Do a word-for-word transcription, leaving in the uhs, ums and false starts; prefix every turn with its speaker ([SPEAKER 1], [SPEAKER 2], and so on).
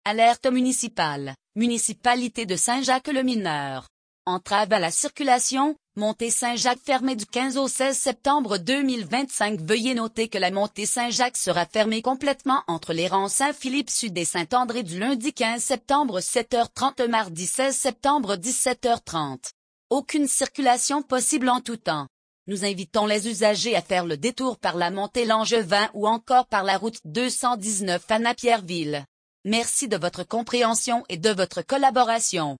[SPEAKER 1] Alerte municipale, municipalité de Saint-Jacques-le-Mineur. Entrave à la circulation, montée Saint-Jacques fermée du quinze au seize septembre deux mille vingt-cinq. Veuillez noter que la montée Saint-Jacques sera fermée complètement entre les rangs Saint-Philippe Sud et Saint-André du lundi quinze septembre sept heures trente au mardi seize septembre dix-sept heures trente. Aucune circulation possible en tout temps. Nous invitons les usagers à faire le détour par la montée Langevin ou encore par la route deux cent dix-neuf à Napierville. Merci de votre compréhension et de votre collaboration.